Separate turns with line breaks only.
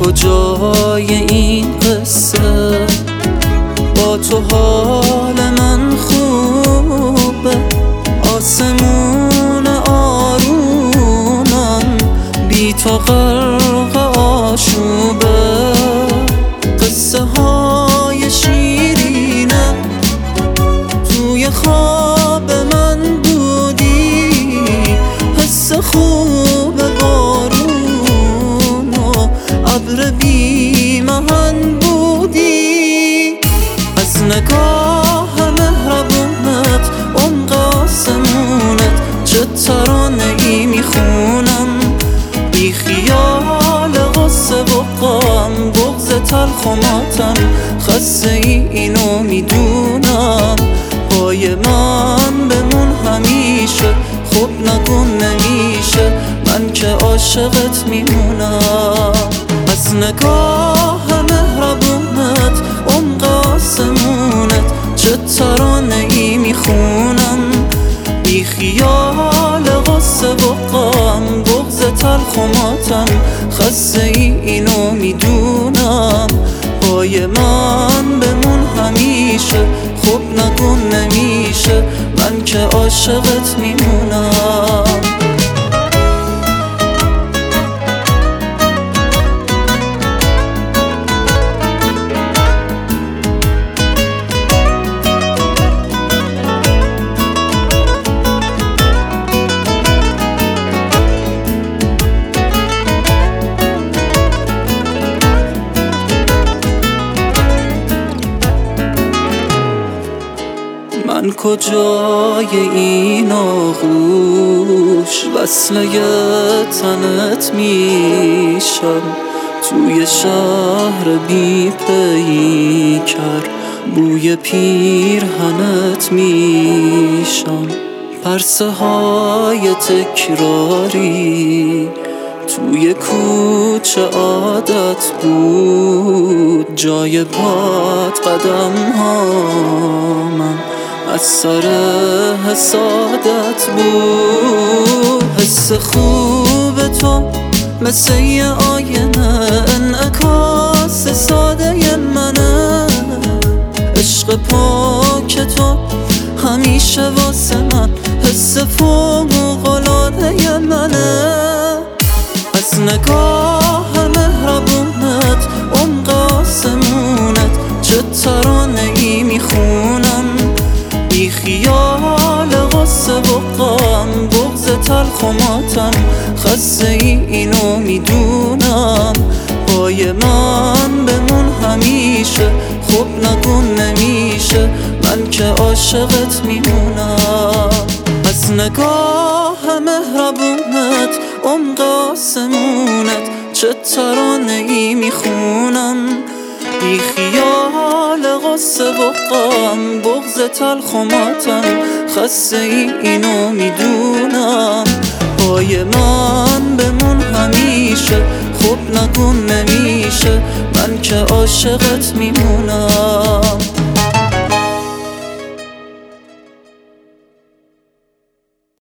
کجای این قصه؟ با تو حال من خوبه، آسمون آرومم، بی تو غرق آشوبه. قصه های شیرینه توی خواب من بودی، حس خوب بارون و ابر بی محن بودی. از نگاه مهربونت عمق آسمونت چه ترانه‌ای میخونم، بی خیال غصه و غم، بغض تلخ و ماتم، خسته اینو میدونم. پای من بمون همیشه، خب نگو نمیشه، من که عاشقت میمونم. از نگاه مهربونت عمق آسمونت چه ترانه‌ای میخونم، بی خیال غصه و غم، بغض تلخ و ماتم، خسته اینو میدونم. پای من بمون همیشه، خب نگو نمیشه، من که عاشقت میمونم. من کجای این آغوش وصله تنت میشم، توی شهر بی پیکر بوی پیرهنت میشم. پرسه های تکراری توی کوچه عادت بود، جای پات قدم هامم از سر حسادت بود. حس خوب تو مثل یه آینه، انعکاس ساده منه، عشق پاک تو همیشه واسه من حس فوق‌العاده منه. از نگاه مهربونت عمق آسمونت چه ترانه‌ای میخونم، بی خیال غصه و غم، بغض تلخ و ماتم، خسته اینو میدونم. پای من بمون همیشه، خب نگو نمیشه، من که عاشقت میمونم. از نگاه مهربونت عمق آسمونت چه ترانه‌ای میخونم، بی خیال غصه و غم، بغض تلخ و ماتم، خسته اینو میدونم. پای من بمون همیشه، خب نگو نمیشه، من که عاشقت میمونم.